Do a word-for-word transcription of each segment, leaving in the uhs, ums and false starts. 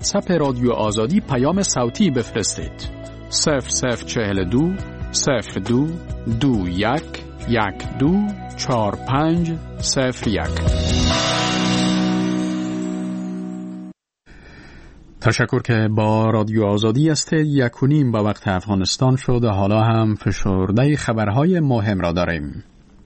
واتساپ رادیو آزادی پیام صوتی بفرستید. صفر صفر چهل و دو صفر دو دو یک یک دو چهار پنج صفر یک. تشکر که با رادیو آزادی است. یک و نیم با وقت افغانستان شد. حالا هم فشرده خبرهای مهم را داریم.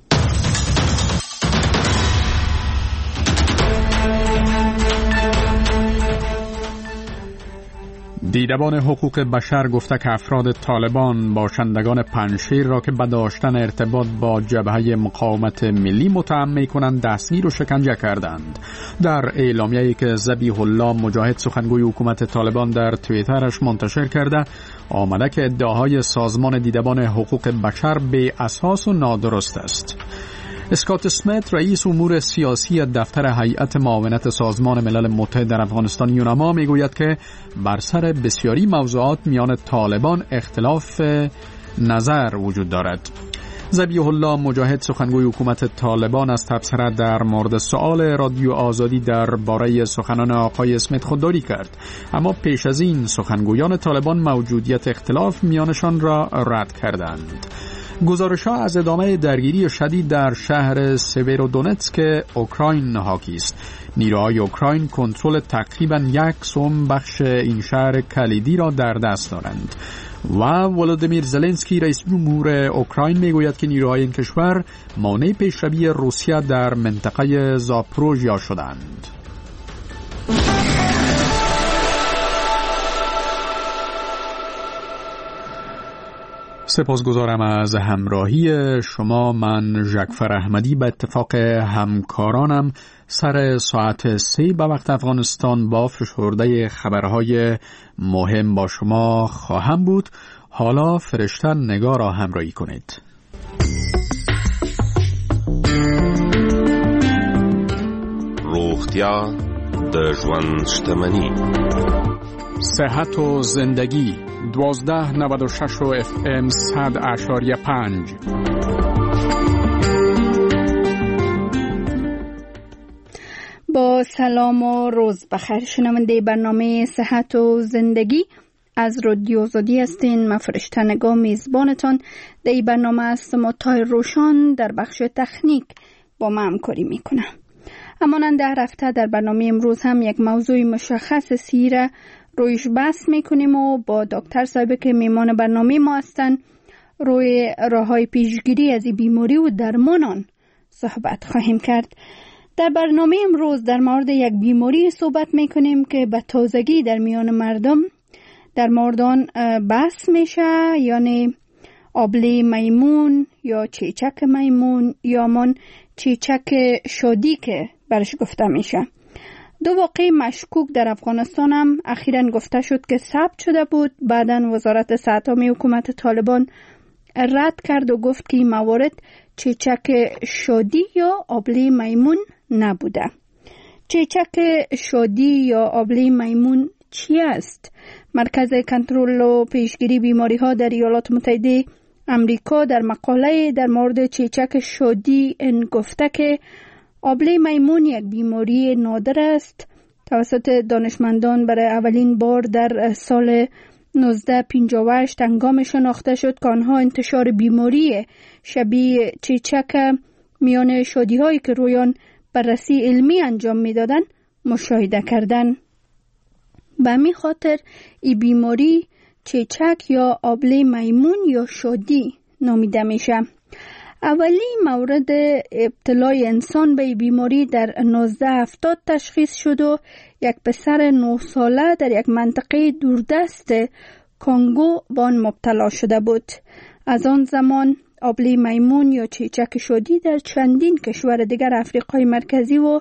دیدبان حقوق بشر گفته که افراد طالبان باشندگان پنجشیر را که به داشتن ارتباط با جبهه مقاومت ملی متهم می‌کنند دستگیر و شکنجه کردند. در اعلامیه‌ای که ذبیح الله مجاهد سخنگوی حکومت طالبان در توییترش منتشر کرده آمده که ادعاهای سازمان دیدبان حقوق بشر بی اساس و نادرست است. اسکات اسمیت رئیس امور سیاسی دفتر هیئت معاونت سازمان ملل متحد در افغانستان یونما میگوید که بر سر بسیاری موضوعات میان طالبان اختلاف نظر وجود دارد. ذبیح الله مجاهد سخنگوی حکومت طالبان از تبصره در مورد سؤال رادیو آزادی درباره سخنان آقای اسمیت خودداری کرد، اما پیش از این سخنگویان طالبان موجودیت اختلاف میانشان را رد کردند. گزارش‌ها از ادامه درگیری شدید در شهر سیورودونتسک اوکراین حاکی است. نیروهای اوکراین کنترل تقریباً یک سوم بخش این شهر کلیدی را در دست دارند و ولودیمیر زلنسکی رئیس جمهور اوکراین میگوید که نیروهای این کشور مانع پیشروی روسیه در منطقه زاپروژیا شدند. سپاسگزارم از همراهی شما. من ژکفر احمدی به اتفاق همکارانم سر ساعت سه به وقت افغانستان با فشرده خبرهای مهم با شما خواهم بود. حالا فرشته نگاه را همراهی کنید. روغتیا د ژوند شتمنی، صحت و زندگی دوازده نود و شش و اف ام صد اشاریه پنج. با سلام و روز بخیر شنونده برنامه صحت و زندگی از رادیو آزادی هستین. من فرشته نگاه میزبانتان در این برنامه هستم و تای روشان در بخش تکنیک با ما همکاری میکنم. همانند در هفته در برنامه امروز هم یک موضوع مشخص سیره رویش بحث میکنیم و با دکتر صاحب که میمان برنامه ما هستن روی راههای پیشگیری از این بیماری و درمان آن صحبت خواهیم کرد. در برنامه امروز در مورد یک بیماری صحبت میکنیم که به تازگی در میان مردم در مورد آن بحث میشه، یعنی آبله میمون یا چیچک میمون یا من چیچک شادی که برش گفته میشه. دو واقع مشکوک در افغانستان هم اخیراً گفته شد که ثبت شده بود. بعداً وزارت صحت عامه حکومت طالبان رد کرد و گفت که این موارد چیچک شادی یا آبله میمون نبوده. چیچک شادی یا آبله میمون چی است؟ مرکز کنترل و پیشگیری بیماری ها در ایالات متحده امریکا در مقاله در مورد چیچک شادی این گفته که آبله میمون یک بیماری نادر است. توسط دانشمندان برای اولین بار در سال نوزده پنجاه و هشت هنگام شناخته شد که آنها انتشار بیماری شبیه چیچک میان شادی هایی که رویان بررسی علمی انجام میدادند مشاهده کردند. به همین خاطر این بیماری چیچک یا آبله میمون یا شادی نامیده میشه. اولی مورد ابتلای انسان به بیماری در نوزده هفتاد تشخیص شد و یک پسر نه ساله در یک منطقه دوردست کنگو با آن مبتلا شده بود. از آن زمان آبله میمون یا چیچک شادی در چندین کشور دیگر افریقای مرکزی و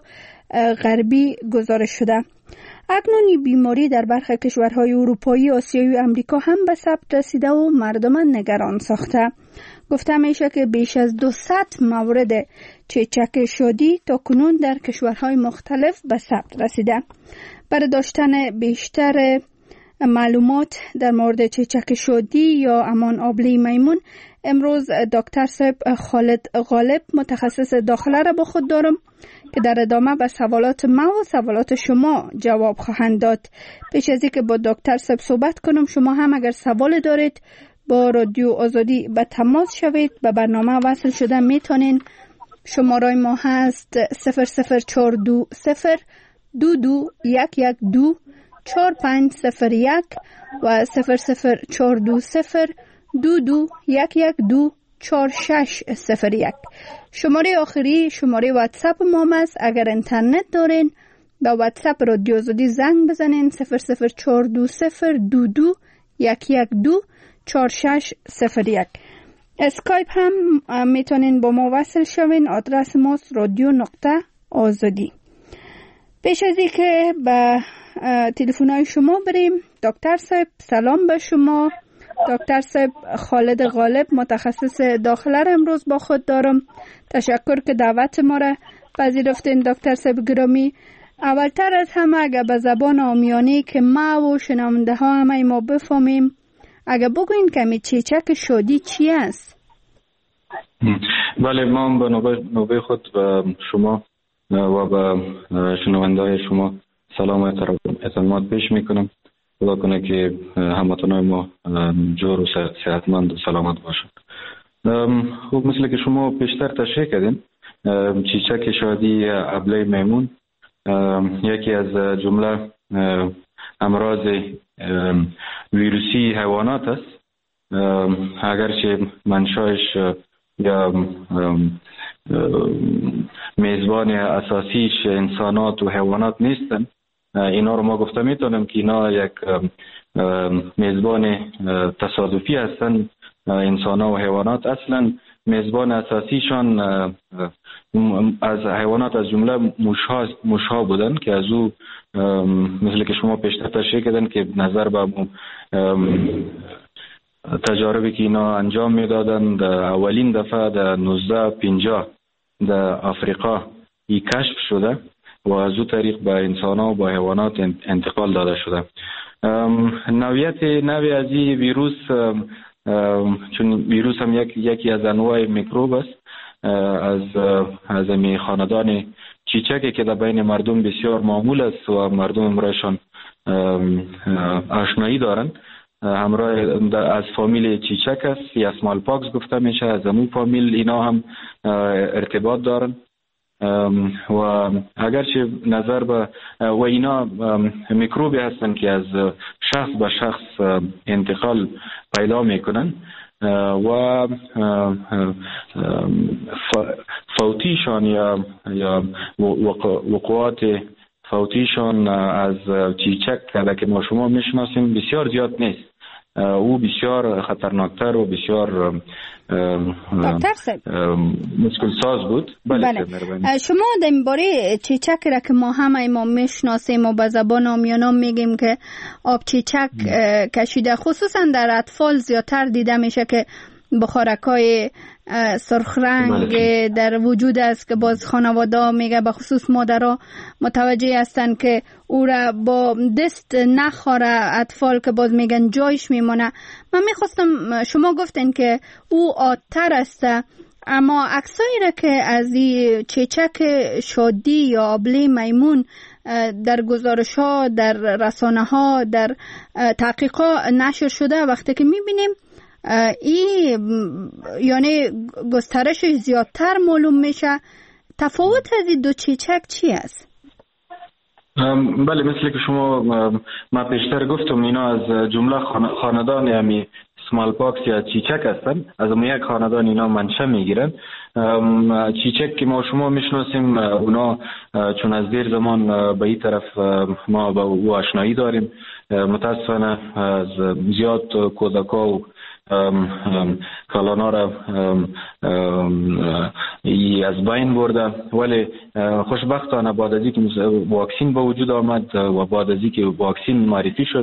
غربی گزارش شده. اکنون این بیماری در برخی کشورهای اروپایی، آسیایی و امریکا هم به ثبت رسیده و مردم نگران ساخته. گفته میشه که بیش از دویست مورد چیچک شادی تا کنون در کشورهای مختلف به ثبت رسیده. برای داشتن بیشتر معلومات در مورد چیچک شادی یا امان آبله میمون. امروز دکتر صاحب خالد غالب متخصص داخله را با خود دارم که در ادامه به سوالات ما و سوالات شما جواب خواهند داد. پیش از اینکه با دکتر صاحب صحبت کنم، شما هم اگر سوال دارید با رادیو آزادی به تماس شوید. به برنامه وصل شده میتونین. شماره ما هست صفر صفر چهار دو صفر دو دو یک یک دو چهار پنج صفر یک و صفر صفر چهار دو صفر دو دو یک یک دو چهار شش صفر یک. شماره آخری شماره واتساپ ما است. اگر اینترنت دارین با واتساپ رادیو آزادی زنگ بزنین صفر صفر چهار دو صفر دو دو یک یک دو چهار شش صفر یک. اسکایپ هم میتونین با ما وصل شوین. آدرس ماست رادیو نقطه آزادی. پیش از اینکه به تلفن‌های شما بریم، دکتر صاحب سلام به شما. دکتر صاحب خالد غالب متخصص داخله را امروز با خود دارم. تشکر که دعوت ما را پذیرفتین دکتر صاحب گرامی. اولتر از همه اگر به زبان عامیانه که ما و شنونده ها همه ما بفهمیم، اگر بگوین که می چیچک شادی چی است؟ بله، ما به نوبه, نوبه خود به شما و به شنونده های شما سلام و احترامات پیش میکنم. خدا کنه که هموطنان ما جور و صحتمند و سلامت باشند. خوب، مثل که شما پیشتر تشریح کردین، چیچک شادی ابله میمون یکی از جمله امراض ویروسی حیوانات است. اگرچه منشأش یا میزبان اساسیش انسانات و حیوانات نیستن، اینا رو ما گفته میتونم که اینا یک میزبان تصادفی هستن. انسان ها و حیوانات اصلا میزبان اساسیشان از حیوانات از جمله موشها موشها بودن که از او مثل که شما پیشتر تشریح کردن که نظر به تجاربی که اینا انجام میدادن در اولین دفعه در نوزده پنجاه در آفریقا ای کشف شده و از او طریق به انسان ها و به حیوانات انتقال داده شده. نوعیت نوعی از این ویروس، چون ویروس هم یک یکی از انواع میکروب است، از از می خاندان چیچکی که در بین مردم بسیار معمول است و مردم امرایشان آشنایی دارند. همراه از فامیل چیچک است یا اسمال پاکس گفته میشه. از همون فامیل اینا هم ارتباط دارن و اگرچه نظر به و اینا میکروبی هستن که از شخص به شخص انتقال پیدا میکنن و فوتیشان یا یا وقوعات فوتیشان از چیچک که ما شما میشناسیم بسیار زیاد نیست. او بسیار خطرناکتر و بسیار مشکل ساز بود. بله, بله. شما در باره چیچک را که ما همه ما میشناسیم و به زبان عامیانه میگیم که آب چیچک کشیده، خصوصا در اطفال زیادتر دیده میشه که بخارکای سرخ رنگ در وجود است که باز خانواده میگه به خصوص مادرها متوجه هستن که او را با دست نخوره اطفال که باز میگن جایش میمونه. من میخواستم، شما گفتین که او عادتر است، اما عکسایی را که از این چیچک شادی یا آبله میمون در گزارش ها در رسانه ها در تحقیقات نشر شده، وقتی که میبینیم این یعنی گسترش زیادتر معلوم میشه. تفاوت از این دو چیچک چی است؟ بله، مثل که شما ما پیشتر گفتم اینا از جمله خاندان یعنی اسمال پاکس یا چیچک هستن. از اون یک خاندان اینا منشأ میگیرن. چیچک که ما شما میشناسیم اونا چون از دیر زمان به این طرف ما با او آشنایی داریم. متاسفانه از زیاد کودکا و کلانا را از بین برده، ولی خوشبختانه بعد از اینکه واکسین به وجود آمد و بعد از اینکه واکسین معرفی شد،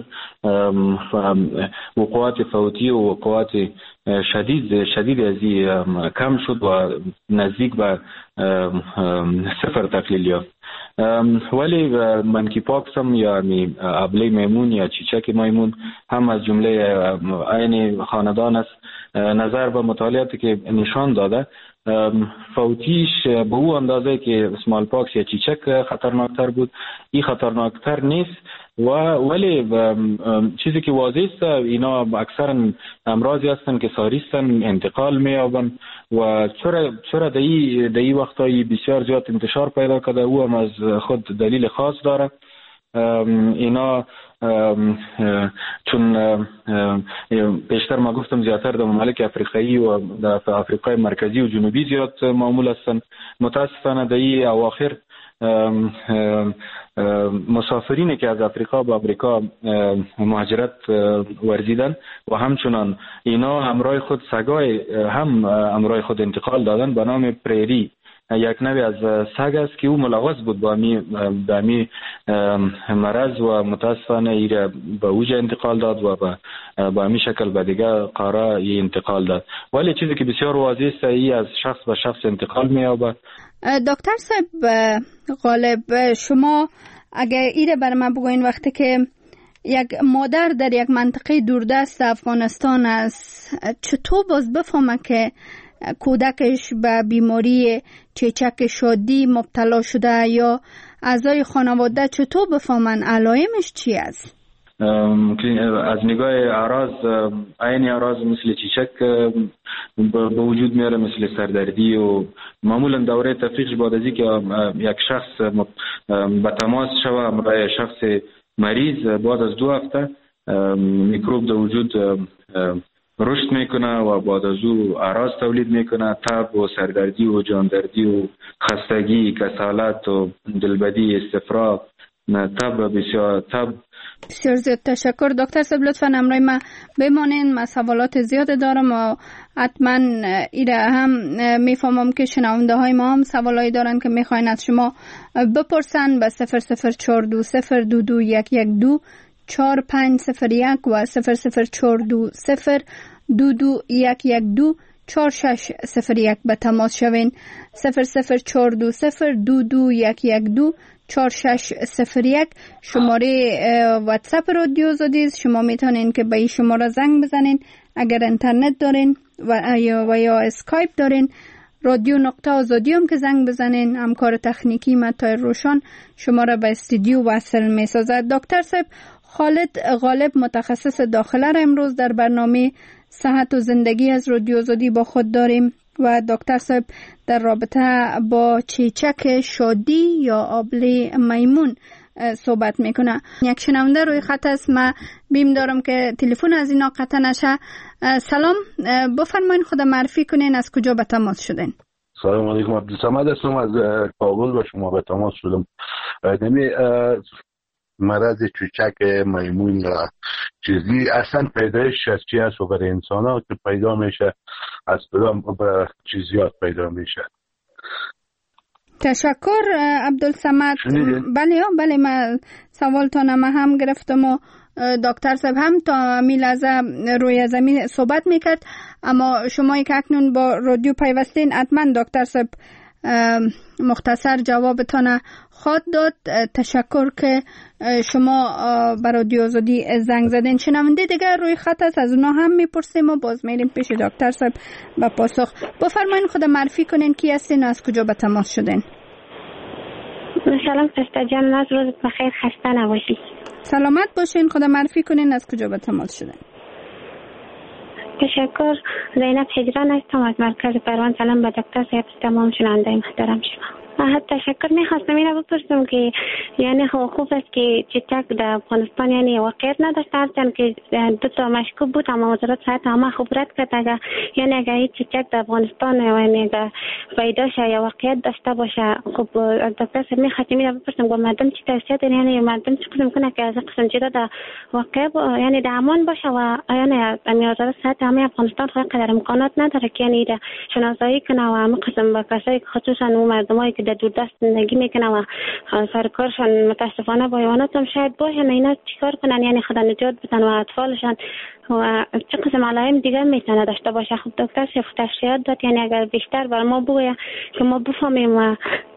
وقوعات فوتی و وقوعات شدید شدید از این کم شد و نزدیک به صفر تقلیل یافت. ولی منکی پاکس هم یا ابله میمون یا چیچک میمون هم از جمله این خاندان است. نظر به مطالعاتی که نشان داده فوتیش به او اندازه که اسمال پاکس یا چیچک خطرناکتر بود، این خطرناکتر نیست. و ولی چیزی که واضح است اینا اکثرا امراضی هستند که ساری هستند، انتقال می‌یابند و چرا چرا در این در این وقتایی بسیار زیاد انتشار پیدا کرده. او هم از خود دلیل خاص داره. اینا چون بیشتر ما گفتم زیادتر در ممالک افریقایی و در افریقای مرکزی و جنوبی زیاد معمول هستند. متاسفانه در این اواخر مسافرینی که از افریقا به امریکا مهاجرت ورزیدن و همچنان اینا همراه خود سگای هم همراه خود انتقال دادن به نام پریری. یک نوع از سگ است که او ملوث بود با می با می مرض و متاسفانه ایره به اوج انتقال داد و با با همین شکل به دیگه قاره ای انتقال داد. ولی چیزی که بسیار واضح است ای از شخص به شخص انتقال می‌یابد. دکتر صاحب غالب، شما اگر ایره بر من بگوین وقتی که یک مادر در یک منطقه دوردست افغانستان است، چطور باز بفهمه که کودکش به بیماری چیچک شادی مبتلا شده یا اعضای خانواده چطور بفهمن علائمش چی است؟ از نگاه اعراض، عین اعراض مثل چیچک به وجود میاره، مثل سردردی و معمولا دوره تفریق بعد از اینکه یک شخص به تماس شوه با شخص مریض بعد از دو هفته میکروب در وجود رشد میکنه و بعد از او اعراض تولید میکنه، تب و سردردی و جاندردی و خستگی، کسالت و دلبدی، استفراغ، تب بسیار تب. بسیار زیاد تشکر دکتر صاحب، لطفا امروز ما بمانین، ما سوالات زیاد دارم و حتما ایره هم میفهمم که شنونده های ما هم سوالایی دارن که میخواین از شما بپرسن. به صفر صفر چهار دو صفر دو دو یک یک دو چهار پنج صفر یک و صفر صفر چهار دو صفر دو دو یک یک دو چهار شش صفر یک به تماس شوین. صفر صفر چهار دو صفر دو دو یک یک دو چهار شش صفر یک شماره واتساپ رادیو آزادی است. شما میتونین که به این شماره زنگ بزنین اگر اینترنت دارین و یا و یا اسکایپ دارین. رادیو نقطه آزادی هم که زنگ بزنین، همکار تکنیکی متای روشان شما را به استودیو وصل می سازد. دکتر صاحب، خالد غالب متخصص داخله را امروز در برنامه صحت و زندگی از رادیو آزادی با خود داریم و دکتر صاحب در رابطه با چیچک شادی یا آبله میمون صحبت میکنه. یک شنونده روی خط است، ما بیم دارم که تلفن از اینا قطع نشه. سلام، بفرمایید خود معرفی کنین، از کجا به تماس شدین؟ سلام علیکم، عبدالصمد هستم از کابل با شما به تماس شدم. نمی مرض چیچک میمون چیزی اصلا پیدایش از چی هست و برای انسان ها که پیدا میشه از کدام به چیزیات پیدا میشه؟ تشکر عبدالصمد. بله بله، من سوال تا نمه هم گرفتم و دکتر صاحب هم تا می لحظه روی زمین صحبت میکرد، اما شما که اکنون با رادیو پیوستین حتما دکتر صاحب مختصر جوابتان خواهد داد. تشکر که شما بر رادیو آزادی زنگ زدین. شنونده دیگر روی خط است، از اونا هم میپرسیم و باز میریم پیش دکتر صاحب با پاسخ. بفرمایید خود معرفی کنین، کی هستین و از کجا به تماس شدین؟ سلام سستا جان، از روز بخیر، خسته نباشید. سلامت باشین، خود معرفی کنین از کجا به تماس شدین؟ تشکر، زینب هجران هستم از مرکز پروان. سلام به دکتر صاحب، تمام شنونده محترم شما. تشکر. میخواستم اینو بپرسم که یعنی خوب است که چیچک در افغانستان یعنی واقعیت نداشته، هرچند که دو تا مشکوک بود اما وزارت صحت همه خبرت کرد اگر یعنی اگر این چیچک در افغانستان یعنی اگر پیدا شه یا واقعیت داشته باشه. خب دکتر صاحب میخواستم اینو بپرسم که مردم چی توصیه دارن، یعنی مردم چی قسم کنه که از قسم جدا در واقع یعنی در امان باشه و یعنی وزارت صحت همه افغانستان خود قدر امکانات نداره که یعنی شناسایی کنه و همه قسم با کسایی خصوصا اون مردمایی که در دوردست زندگی میکنه و سرکارشان متاسفانه با حیوانات هم شاید باشه، اینا چیکار کنن یعنی خدا نجات بدن و اطفالشان و چه قسم علائم دیگه میتونه داشته باشه. خب دکتر صاحب تشریحات داد، یعنی اگر بیشتر بر ما بگه که ما بفهمیم و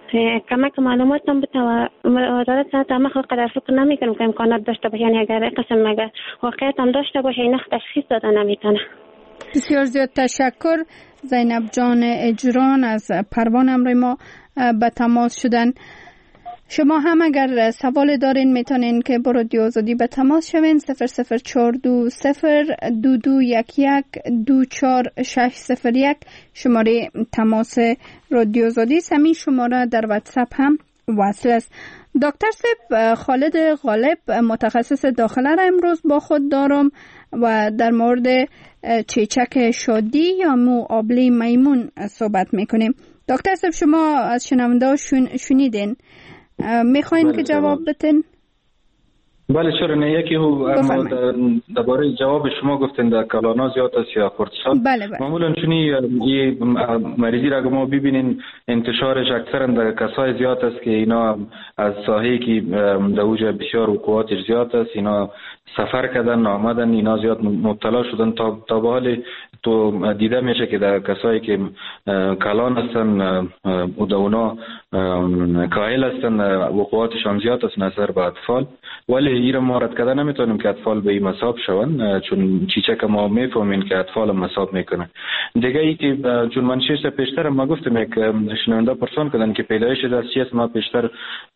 کمک معلومات هم بده و وزارت صحت هم قدر فکر نمیکنم که امکانات داشته باشه، یعنی اگر قسم اگر واقعیت هم داشته باشه این تشخیص داده نمیتونه. بسیار زیاد تشکر زینب جان اجران از پروان امروی ما به تماس شدن. شما هم اگر سوال دارین میتونین که با رادیو آزادی به تماس شوین. صفر صفر چهار دو صفر دو دو یک یک دو چهار شش صفر یک شماره تماس رادیو آزادی. همین شماره در واتساپ هم وصل است. دکتر سیب خالد غالب متخصص داخله را امروز با خود دارم و در مورد چیچک شادی یا مو آبلی میمون صحبت میکنیم. دکتر سیب شما از شنونده شنیدین، میخواین که جواب بدین؟ بله چرا نه. یکی هو درباره جواب شما گفتین در کلانا زیاد است یا کورتیسول. بله بله. معمولا چونی یه مریضی را ما ببینین انتشارش اکثرا در کسای زیاد است که اینا از ساحه‌ای که در اوج بسیار وقوعاتش زیاد است، اینا سفر کردن آمدن، اینا زیاد مبتلا شدن. تا تا به حال تو دیده میشه که در کسایی که کلان هستن و در اونا کاهل هستن وقوعاتشان زیاد است نظر به اطفال، ولی این را ما رد کردن نمیتونیم که اطفال به این مصاب شون، چون چیچک ما میفهمین که اطفال هم مصاب میکنه. دیگه ای که چون من شش پیشتر ما گفتم یک شنونده پرسان کردن که پیدایش در چیست، ما پیشتر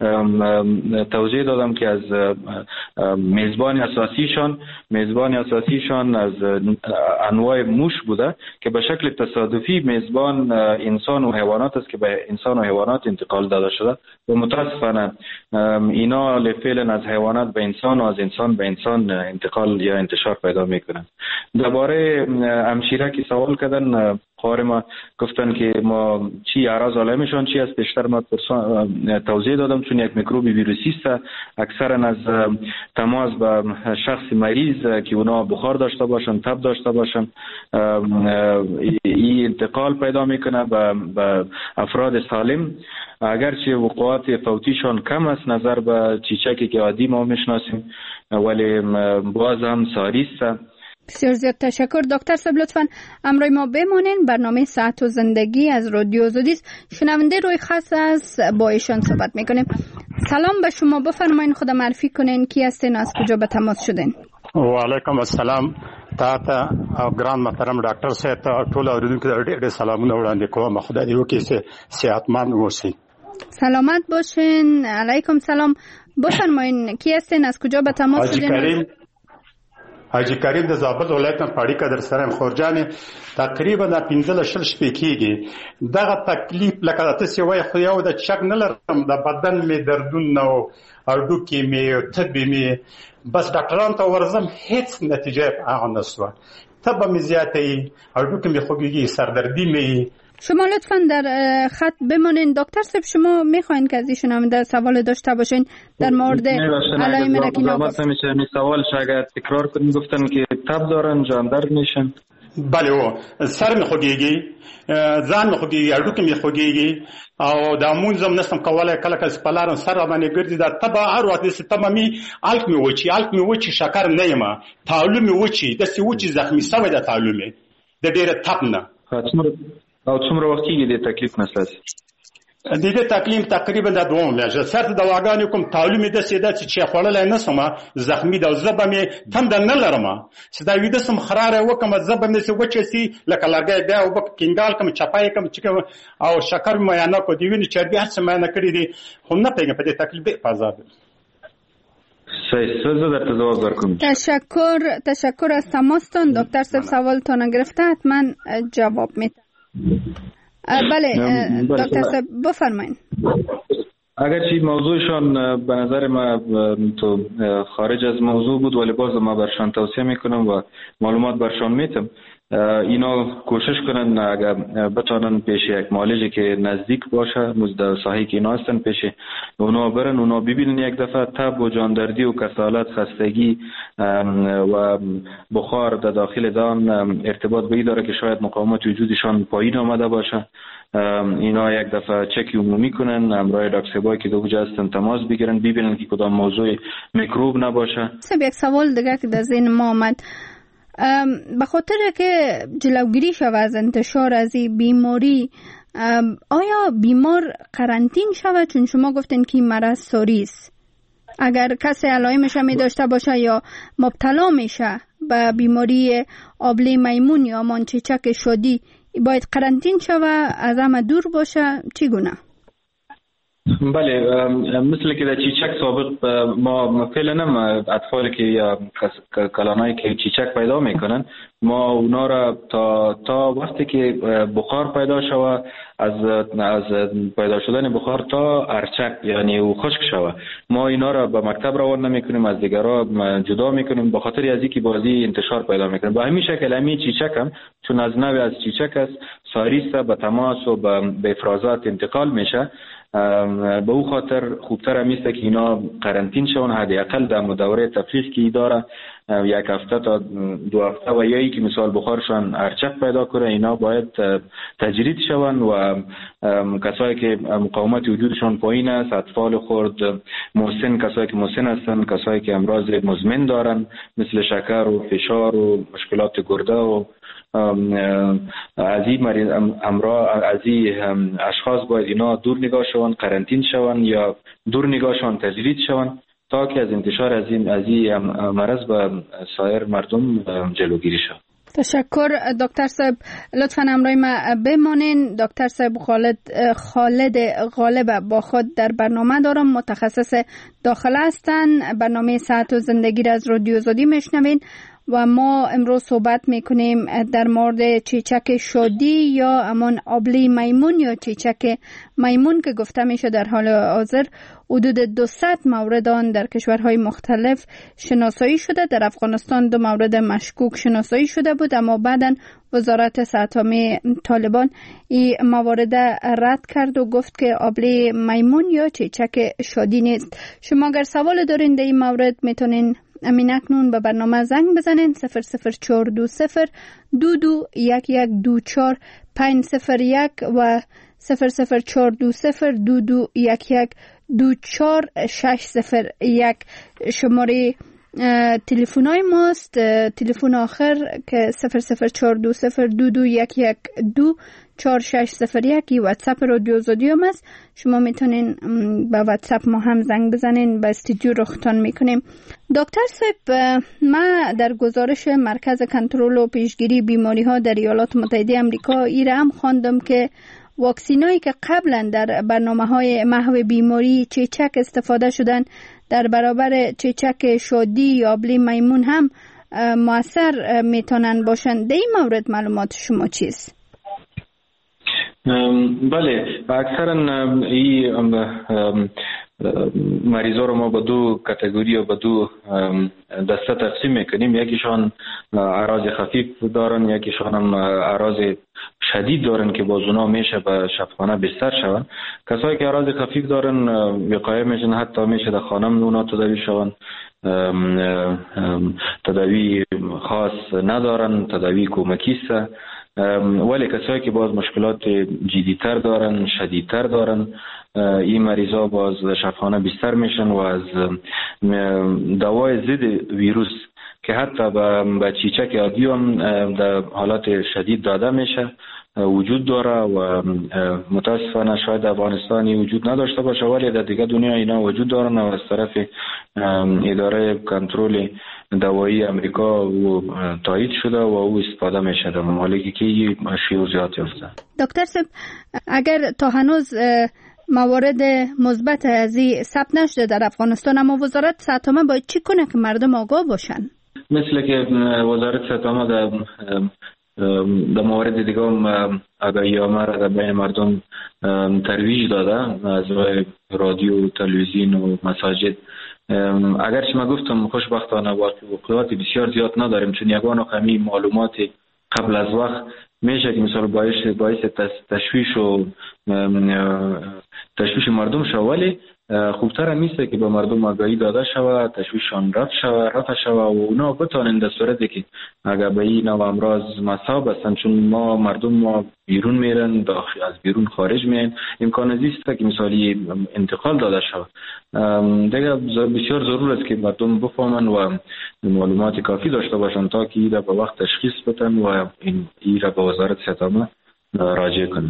توضیح دادم که از میزبان اساسیشان میزبان اساسیشان از انواع موش بوده که به شکل تصادفی میزبان انسان و حیوانات است که به انسان و حیوانات انتقال داده شده و متاسفانه اینا فعلا از حیوانات به انسان و از انسان به انسان انتقال یا انتشار پیدا میکنن. درباره همشیره که سوال کردن خواهر ما گفتن که ما چی اعراض علائمشان چی است، بیشتر ما توضیح دادم چون یک میکروب ویروسی است، اکثرا از تماس با شخص مریض که اونا بخار داشته باشن، تب داشته باشن، این انتقال پیدا میکنه به افراد سالم. اگرچه وقوعات فوتیشان کم است نظر به چیچکی که عادی ما میشناسیم، ولی باز هم ساری است. بسیار زیاد تشکر دکتر صاحب. لطفاً امروی ما بمانین. برنامه صحت و زندگی از رادیو آزادی است. شنونده روی خاص است، با ایشان صحبت میکنیم. سلام به شما، بفرمایین خود معرفی کنین، کی هستین، از کجا به تماس شدین؟ و علیکم السلام. تا ته او ګران محترم ډاکټر صاحب ته ټول اوریدونکو ته ډېر سلامونه وړاندې کوم. خدای دې وکړي چې صحتمند اوسئ. سلامت باشین. علیکم سلام. بفرمایین کی هستین، از کجا به تماس شدین؟ حاجی کریم د زابل ولایت نه پاړی کدر سره خورجان تقریبا د پنځه شل شپې کېږي. دغه تکلیف لکه تاسو وایي خو یو د چک نه لرم، د بدن می دردونه او اډوکې می تبې می، بس ډاکټرانو ته ورځم هیڅ نتیجه هغه نشوه. تبه می زیاتې، اډوکې می خوږیږي، سردردی می. شما لطفاً در خط بمانین. دکتر صاحب شما میخواین که از ایشون هم در سوال داشته باشین در مورد علائم را که نگفتن؟ می سوال شاید تکرار کنیم. گفتن که تب دارن، جان درد میشن. بله او سر می خوږیږي، ځان می خوږیږي، اډوکې می خوږیږي او د مونځم نسم کولای، کله کله سپلارم سر باندې ګرځي. دا تبه هر وخت داسې تبه مې الک مې وچي الک مې وچي، شکر نه یم، تعلو مې وچي، داسې وچي زخمي سوی د تعلو مې د ډېره تب نه. او څومره وخت کېږي د تکلیف مسله؟ د دې تکلیف تقریبا د دوه میاشتې سره د دواګانې کوم تعلو مې داسې ده چې خوړلی نه سم، زخمي ده، زبه مې تنده نه لرم چې دا ویده سم خراره وکړم، زبه مې داسې وچه سي لکه لرګی بیا اوبه کینګال کړم، چپای کړم چې کوم، او شکر مې معاینه کړو، د وینې چربي هر څه معاینه کړي دي، خو نه پوهېږم په دې تکلیف ډېر په عذاب یم. تشکر تشکر از تماستان. دکتر صاحب سوالتان گرفته، حتما جواب میدم. بله دکتر صاحب بفرمایید. اگرچه موضوعشان به نظر ما تو خارج از موضوع بود، ولی باز ما برشان توصیه میکنم و معلومات برشان میتم. اینا کوشش کنن اگر بتونن پیش یک معالجی که نزدیک باشه، مزد صحیح که اینا هستن پیش اونا برن، اونا ببینن یک دفعه تب و جاندردی و کسالت، خستگی و بخار در داخل دان ارتباط به این داره که شاید مقاومت وجودشان پایین آمده باشه. اینا یک دفعه چک عمومی کنن، همراه دکتر که دو جا هستن تماس بگیرن، ببینن که کدام موضوع میکروب نباشه. یک سوال دیگه که در ذهن ما آمد، به خاطر که جلوگیری شود از انتشار از این بیماری، آیا بیمار قرنطین شود؟ چون شما گفتین که مرض ساری است. اگر کسی علائمش می داشته باشه یا مبتلا میشه به بیماری آبله میمون یا مانچیچک شدی، باید قرنطین شود، از همه دور باشه، چگونه؟ بله، مثل که در چیچک سابق ما فعلا هم اطفالی که یا کلانایی که چیچک پیدا میکنن، ما اونا را تا تا وقتی که بخار پیدا شود، از از پیدا شدن بخار تا ارچک یعنی او خشک شود، ما اینا را به مکتب روان نمیکنیم، از دیگرها جدا میکنیم، به خاطر از اینکه بازی انتشار پیدا میکنه. به همین شکل همین چیچک هم چون از نوع از چیچک است، ساری است، به تماس و به افرازات انتقال میشه. به او خاطر خوبتر همیسته که اینا قرنطین شون، حداقل در دوره تفریح که داره یک هفته تا دو هفته و یا ای که مثال بخارشان ارچک پیدا کنه، اینا باید تجرید شون و کسایی که مقاومت وجودشان پایین است، اطفال خرد، مسن، کسایی که مسن هستن، کسایی که امراض مزمن دارن مثل شکر و فشار و مشکلات گرده و از این مریض امراض، از این اشخاص باید اینا دور نگاه شون، قرنطین شون یا دور نگاه شون تجرید شون تا که از انتشار از این از این مرض به سایر مردم جلوگیری شود. تشکر دکتر صاحب، لطفاً همراه ما بمانین. دکتر صاحب خالد خالد غالب با خود در برنامه دارم، متخصص داخله هستند. برنامه صحت و زندگی را از رادیو آزادی میشنوین و ما امروز صحبت میکنیم در مورد چیچک شادی یا امان آبله میمون یا چیچک میمون که گفته میشه در حال حاضر حدود دویست مورد آن در کشورهای مختلف شناسایی شده. در افغانستان دو مورد مشکوک شناسایی شده بود، اما بعداً وزارت صحت عامه طالبان این موارد رد کرد و گفت که آبله میمون یا چیچک شادی نیست. شما اگر سوال دارین در این مورد میتونین امین اکنون به برنامه زنگ بزنین صفر صفر چهار دو صفر دو دو یک یک دو چهار پنج صفر یک و صفر صفر چهار دو صفر دو دو یک یک دو چهار شش صفر یک شماره تلفن های ماست. تلفن آخر که صفر صفر چهار دو صفر دو دو یک یک دو چهار شش صفر یک واتساپ رادیو آزادی هم است. شما میتونین با واتساپ ما هم زنگ بزنین، با استودیو رختان میکنیم. دکتر صاحب، ما در گزارش مرکز کنترل و پیشگیری بیماری ها در ایالات متحده آمریکا ای را هم خواندم که واکسینایی که قبلا در برنامه های محو بیماری چیچک استفاده شدن در برابر چیچک شادی یا آبله میمون هم مؤثر میتونن باشن. در این مورد معلومات شما چیست؟ بله، اکثرا این مریضا رو ما به دو کاتگوری و به دو دسته تقسیم میکنیم. یکیشان اعراض خفیف دارن، یکیشان هم اعراض شدید دارن که باز اونا میشه به شفاخانه بستر شون. کسایی که اعراض خفیف دارن وقایع میشن، حتی میشه در خانه اونا تداوی شون، تداوی خاص ندارن، تداوی کمکی است. ولی کسایی که باز مشکلات جدی‌تر دارن، شدیدتر دارن، این مریضا باز شفاخانه بستر میشن و از دوای ضد ویروس که حتی به چیچک عادی هم در حالات شدید داده میشه وجود داره و متاسفانه شاید افغانستانی وجود نداشته باشه، ولی در دیگه دنیا اینا وجود دارن و از طرف اداره کنترل دوایی امریکا و تایید شده و او استفاده میشه در ممالکی که شیوع زیاد یافته. دکتر صاحب، اگر تا هنوز موارد مثبت از این ثبت نشده در افغانستان، اما وزارت صحت عامه باید چی کنه که مردم آگاه باشن؟ مثل که وزارت صحت عامه در در موارد دیگه هم آگاهی عامه را در بین مردم ترویج داده از رادیو، تلویزیون و مساجد. اگرچه ما گفتم خوشبختانه واقعات بسیار زیاد نداریم، چون یگان کمی معلومات قبل از وقت میشه که مثلا باعث باعث تشویش و تشویش مردم شود، ولی خوبتر هم میشه که به مردم آگاهی داده شود، تشویششان رفع شود رفع شود و اونا بتونن در صورتی که اگر به این نوع امراض مصاب هستن، چون ما مردم ما بیرون میرن، داخل از بیرون خارج میرن، امکان زیسته که مثالی انتقال داده شود. دیگه بسیار ضرور است که مردم بفهمن و معلومات کافی داشته باشن تا که ایره به وقت تشخیص بدن و این ایره به وزارت صحت عامه راجع کنن.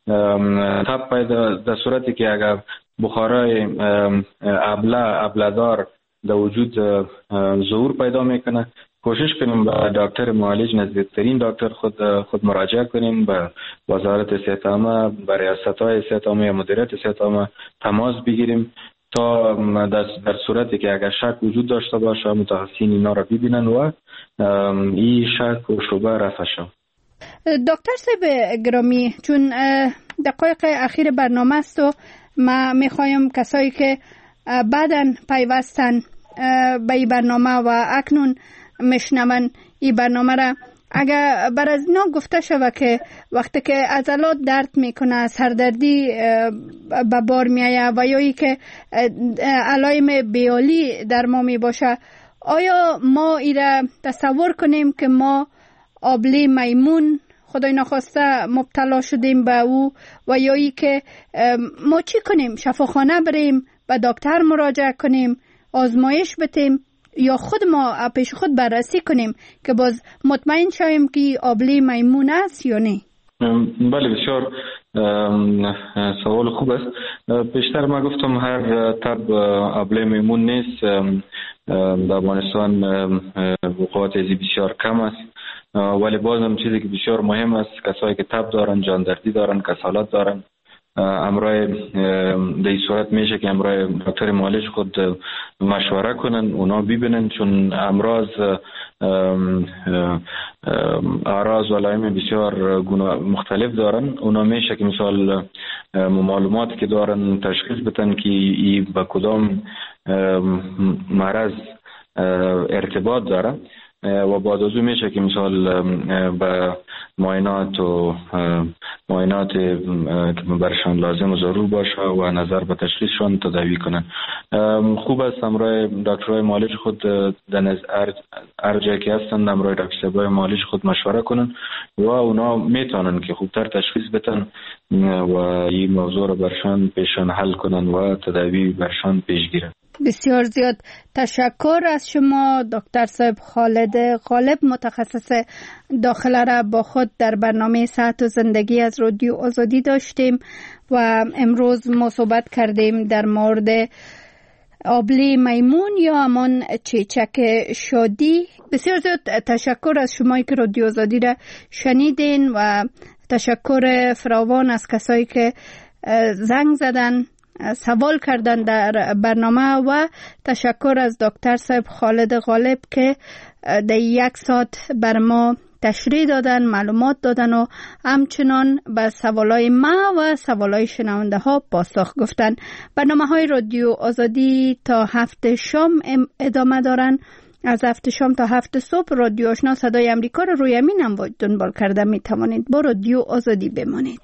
تب پیدا در صورتی که اگر بخارای ابله ابله‌دار در وجود ظهور پیدا میکنه، کوشش کنیم به دکتر معالج، نزدیکترین دکتر خود خود مراجعه کنیم، به وزارت صحت عامه، به ریاست‌های صحت عامه یا مدیریت صحت عامه تماس بگیریم تا در صورتی که اگر شک وجود داشته باشه متخصصین اینا را ببینن و این شک و شبه رفع شد. دکتر صاحب گرامی، چون دقایق اخیر برنامه است و ما میخوایم کسایی که بعداً پیوستن به این برنامه و اکنون میشنون این برنامه را، اگر بر از اینا گفته شود که وقتی که عضلات درد میکنه، سردردی به بار میآید و یا ای که علائم بیالی در ما می باشه، آیا ما ای را تصور کنیم که ما آبله میمون خدای نخواسته مبتلا شدیم به او و یا ای که ما چی کنیم؟ شفاخانه بریم، به دکتر مراجعه کنیم، آزمایش بتیم یا خود ما پیش خود بررسی کنیم که باز مطمئن شویم که آبله میمون است یا نه؟ بله، بسیار سوال خوب است. بیشتر ما گفتم هر تب آبله میمون نیست. در افغانستان وقوعات ازی بسیار کم است، ولی باز هم چیزی که بسیار مهم است، کسایی که تب دارن، جاندردی دارن، کسالت دارن، امرای در این صورت میشه که امرای دکتر معالج خود مشوره کنن، اونا ببینن، چون امراض اعراض و علائم بسیار مختلف دارن. اونا میشه که مثال معلوماتی که دارن تشخیص بدن که این با کدام مرض ارتباط داره و بعد از اون میشه که مثال به معاینات و معاینات که برشان لازم و ضرور باشه و نظر به تشخیصشان تداوی کنن. خوب است امرای دکترهای معالج خود در هر جایی که هستن امرای دکترهای معالج خود مشوره کنن و اونا میتونن که خوبتر تشخیص بدن و این موضوع رو برشان پیشان حل کنن و تداوی برشان پیش گیرن. بسیار زیاد تشکر از شما دکتر صاحب خالد غالب، متخصص داخله را با خود در برنامه صحت و زندگی از رادیو آزادی داشتیم و امروز ما صحبت کردیم در مورد آبله میمون یا همان چیچک شادی. بسیار زیاد تشکر از شمایی که رادیو آزادی را شنیدین و تشکر فراوان از کسایی که زنگ زدن، سوال کردن در برنامه و تشکر از دکتر صاحب خالد غالب که در یک ساعت بر ما تشریح دادن، معلومات دادن و همچنان به سوالای ما و سوالای شنونده ها پاسخ گفتن. برنامه های رادیو آزادی تا هفت شام ادامه دارن. از هفت شام تا هفت صبح رادیو آشنا صدای امریکا رو روی امینم باید دنبال کرده می توانید. با رادیو آزادی بمانید.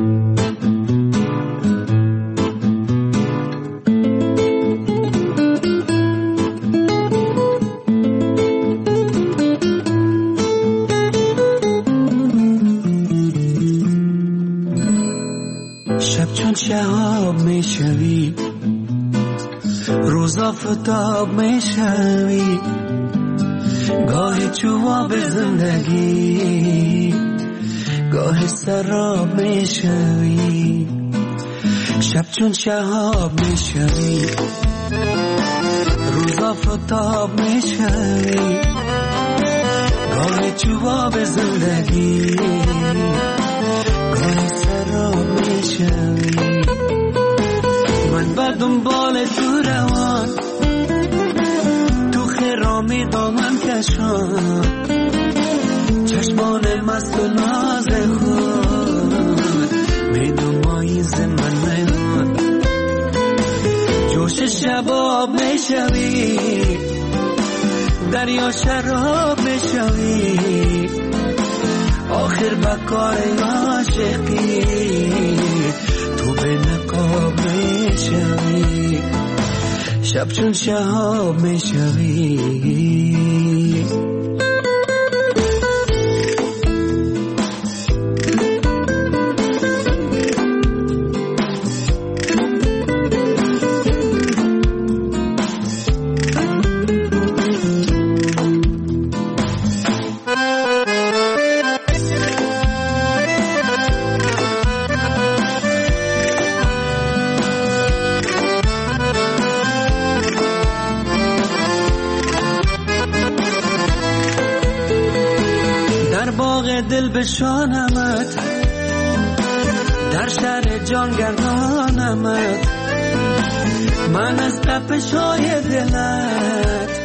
شهاب میشوی، روزا فتاب میشوی، گاه جواب زندگی، گاه سراب میشوی، شب چون شهاب میشوی، روزا فتاب میشوی، گاه جواب زندگی، گاه سراب میشوی. من بر دنبال تو روان، تو خرامی دامن کشان، چشمان مست و ناز خود می نمایی ز من میان. جوش شباب میشوی، دریا شراب میشوی، آخر بکار عاشقی تو به نقاب میشوی، شب چون شهاب میشوی. دل بشانمت، در شهر جان گردانمت، من از تپش های دلت